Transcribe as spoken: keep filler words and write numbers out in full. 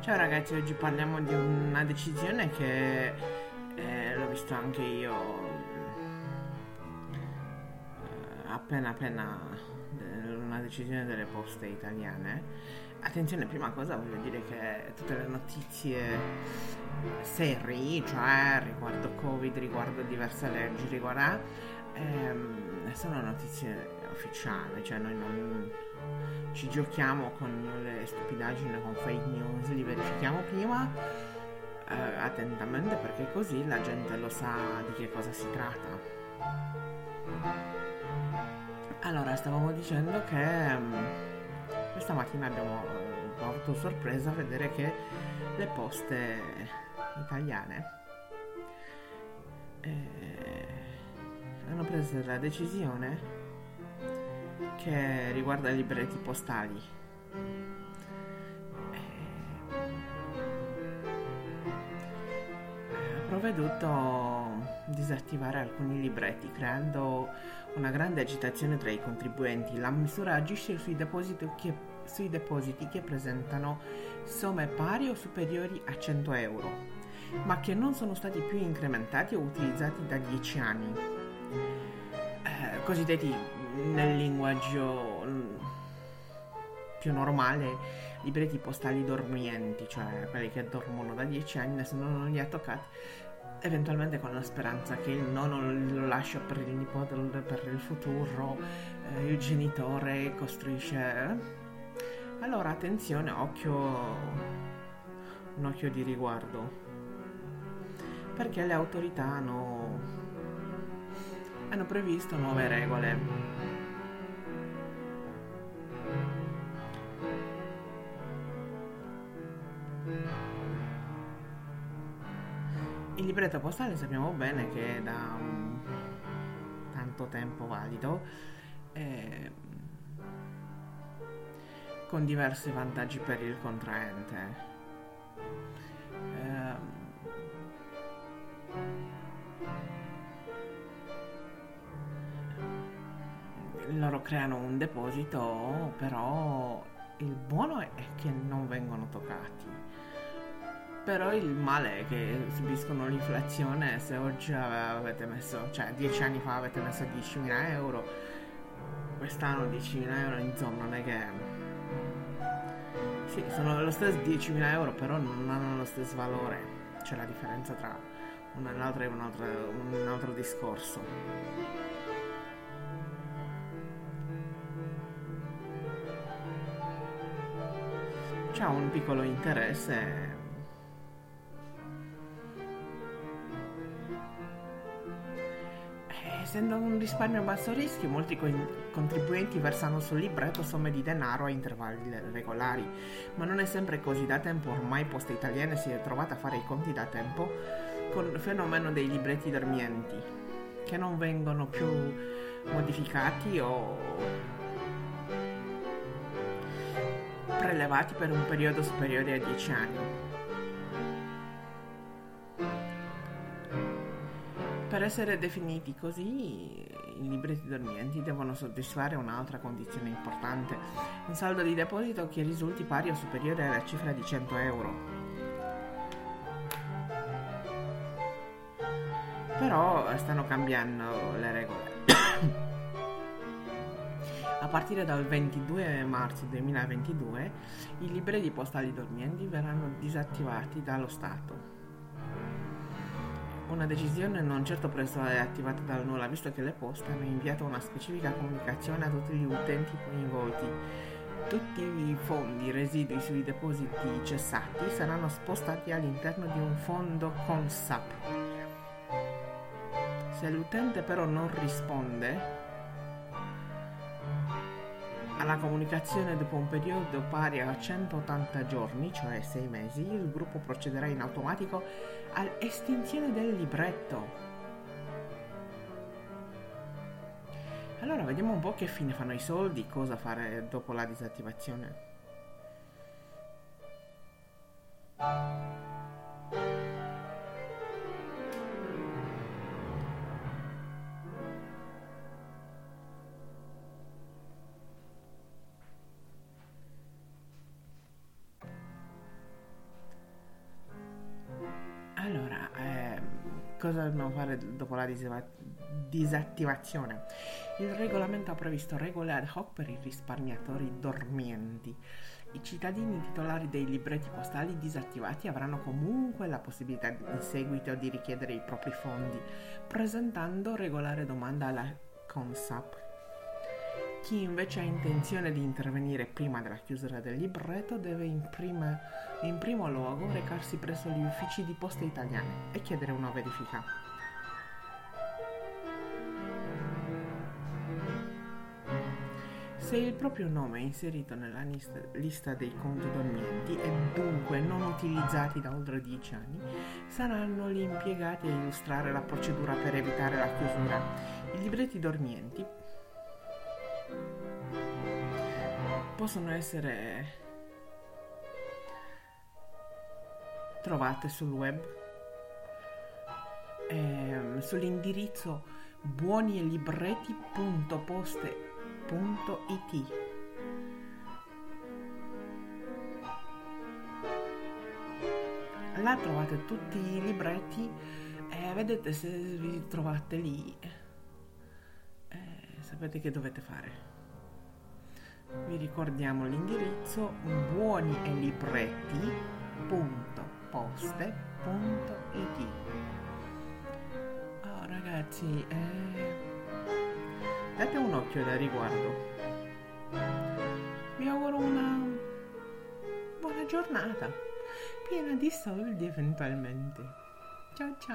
Ciao ragazzi, oggi parliamo di una decisione che eh, l'ho visto anche io eh, appena appena de- una decisione delle poste italiane. Attenzione, prima cosa voglio dire che tutte le notizie serie, cioè riguardo Covid, riguardo diverse leggi, riguardo ehm, sono notizie ufficiali, cioè noi non ci giochiamo con le stupidaggini, con fake news, li verifichiamo prima eh, attentamente perché così la gente lo sa di che cosa si tratta. Allora, stavamo dicendo che mm, questa mattina abbiamo eh, avuto sorpresa a vedere che le poste italiane eh, hanno preso la decisione che riguarda i libretti postali. Ha provveduto a disattivare alcuni libretti, creando una grande agitazione tra i contribuenti. La misura agisce sui depositi che, sui depositi che presentano somme pari o superiori a cento euro, ma che non sono stati più incrementati o utilizzati da dieci anni. Eh, cosiddetti nel linguaggio mm, più normale libretti postali dormienti, cioè quelli che dormono da dieci anni, nessuno non li ha toccati, eventualmente con la speranza che il nonno lo lascia per il nipote, per il futuro, eh, il genitore costruisce. eh. Allora attenzione, occhio, un occhio di riguardo, perché le autorità hanno, hanno previsto nuove regole. Il libretto postale sappiamo bene che è da un tanto tempo valido, eh, con diversi vantaggi per il contraente. Eh, loro creano un deposito, però il buono è che non vengono toccati. Però il male è che subiscono l'inflazione. Se oggi avete messo, cioè dieci anni fa avete messo diecimila euro, quest'anno diecimila euro, insomma, non è che. Sì, sono lo stesso diecimila euro, però non hanno lo stesso valore. C'è la differenza tra una e l'altra e un altro, un altro discorso. C'è un piccolo interesse. Essendo un risparmio a basso rischio, molti co- contribuenti versano sul libretto somme di denaro a intervalli regolari, ma non è sempre così. Da tempo ormai Poste Italiane si è trovata a fare i conti da tempo con il fenomeno dei libretti dormienti, che non vengono più modificati o prelevati per un periodo superiore a dieci anni. Per essere definiti così, i libretti dormienti devono soddisfare un'altra condizione importante: un saldo di deposito che risulti pari o superiore alla cifra di cento euro. Però stanno cambiando le regole. A partire dal ventidue marzo duemilaventidue i libretti postali dormienti verranno disattivati dallo Stato. Una decisione non certo presto è attivata dal nulla, visto che le poste hanno inviato una specifica comunicazione a tutti gli utenti coinvolti. Tutti i fondi residui sui depositi cessati saranno spostati all'interno di un fondo Consap. Se l'utente però non risponde alla comunicazione dopo un periodo pari a centottanta giorni, cioè sei mesi, il gruppo procederà in automatico all'estinzione del libretto. Allora vediamo un po' che fine fanno i soldi, cosa fare dopo la disattivazione. Allora, ehm, cosa dobbiamo fare dopo la diseva- disattivazione? Il regolamento ha previsto regole ad hoc per i risparmiatori dormienti. I cittadini titolari dei libretti postali disattivati avranno comunque la possibilità di- in seguito di richiedere i propri fondi, presentando regolare domanda alla Consap. Chi invece ha intenzione di intervenire prima della chiusura del libretto deve in, prima- in primo luogo recarsi presso gli uffici di Poste Italiane e chiedere una verifica. Se il proprio nome è inserito nella lista, lista dei conti dormienti e dunque non utilizzati da oltre dieci anni, saranno gli impiegati a illustrare la procedura per evitare la chiusura. I libretti dormienti possono essere trovate sul web ehm, sull'indirizzo buonielibretti punto poste punto it. Là trovate tutti i libretti e vedete se vi trovate lì, eh, sapete che dovete fare. Vi ricordiamo l'indirizzo buonielibretti punto poste punto it. Oh ragazzi, eh, date un occhio da riguardo. Vi auguro una buona giornata, piena di soldi eventualmente. Ciao ciao.